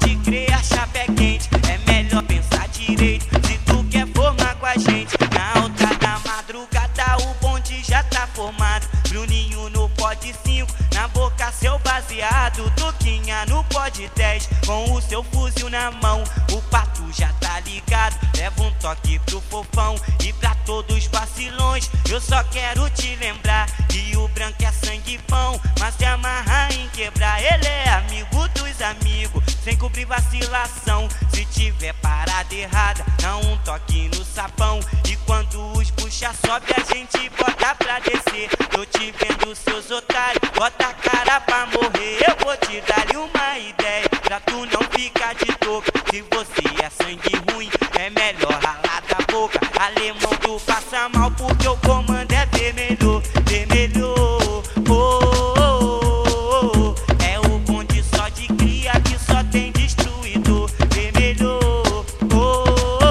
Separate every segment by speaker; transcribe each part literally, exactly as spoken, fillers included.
Speaker 1: pode crer, a chave é quente. É melhor pensar direito se tu quer formar com a gente. Na alta da madrugada o bonde já tá formado. Bruninho no pod cinco, na boca seu baseado. Toquinha no pod dez, com o seu fuzil na mão. O pato já tá ligado, leva um toque pro fofão e pra todos os vacilões. Eu só quero te lembrar que o branco é sangue bom, mas se amarra em quebrar. Ele é amigo dos amigos, sem cobrir vacilação. Se tiver parada errada, dá um toque no sapão. E quando os puxa sobe, a gente bota pra descer. Tô te vendo, seus otários, bota a cara pra morrer. Eu vou te dar uma ideia, pra tu não ficar de toca. Se você é sangue ruim, é melhor ralar da boca. Alemão, tu passa mal porque o comando é vermelho. Vermelho, oh, oh, oh, oh. É o bonde só de cria que só tem destruidor. Vermelho, oh, oh,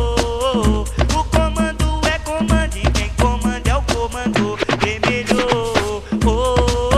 Speaker 1: oh, oh. O comando é comando e quem comanda é o comando. Vermelho, oh, oh,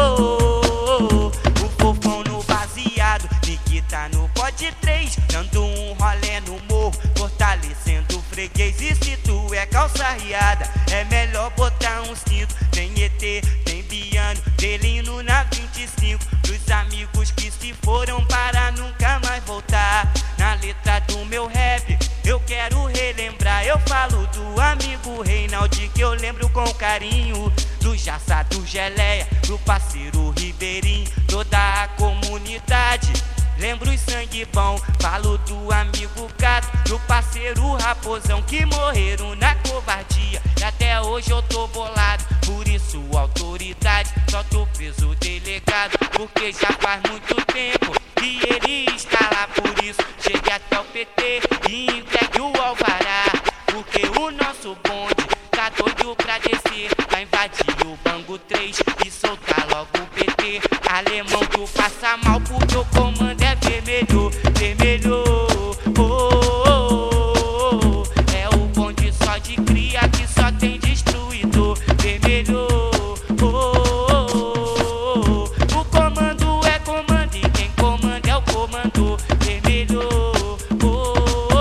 Speaker 1: oh, oh. O fofão no baseado, Nikita no pod três, dando um rolê no morro, fortalecendo o freguês. E se tu é calça riada, é melhor botar um cinto. Tem E T, tem Biano, Delino na vinte e cinco. Pros amigos que se foram para nunca mais voltar. Na letra do meu rap, eu quero relembrar. Eu falo do amigo Reinaldo, que eu lembro com carinho. Do Jaça, do Geleia, do parceiro Ribeirinho, toda a comunidade. Lembro os sangue bom, falo do amigo Gato, do parceiro Raposão, que morreram na covardia. E até hoje eu tô bolado, por isso autoridade, solta o peso delegado, porque já faz muito tempo que ele está lá. Por isso chegue até o P T e entregue o alvará, porque o nosso bonde tá doido pra descer, pra invadir o Bangu três e soltar logo o P T. Alemão, tu passa mal porque o comando é vermelho. Vermelho, oh, oh, oh, oh. É o bonde só de cria que só tem destruidor. Vermelho, oh, oh, oh, oh. O comando é comando e quem comanda é o comando. Vermelho, oh, oh,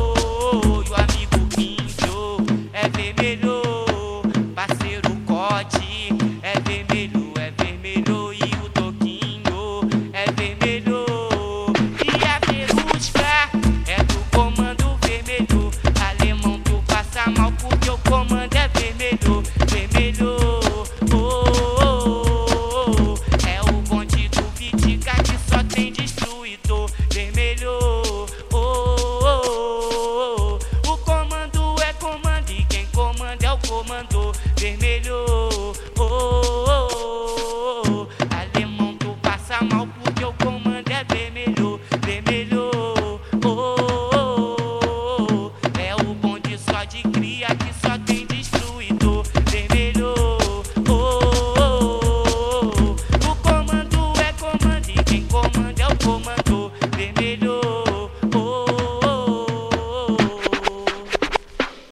Speaker 1: oh. E o amigo índio é vermelho, parceiro Cote é vermelho, é vermelho. E o Toquinho é vermelho, e a Verusca é do comando vermelho. Alemão, tu passa mal porque o comando é vermelho. Vermelho, oh, oh, oh, oh. É o bonde do Vidica que só tem destruidor. Vermelho, oh, oh, oh, oh. O comando é comando e quem comanda é o comando. Vermelho, oh, oh, oh, oh. Alemão, tu passa mal porque o comando é vermelho. Vermelho, oh, oh, oh, oh. É o bonde só de cria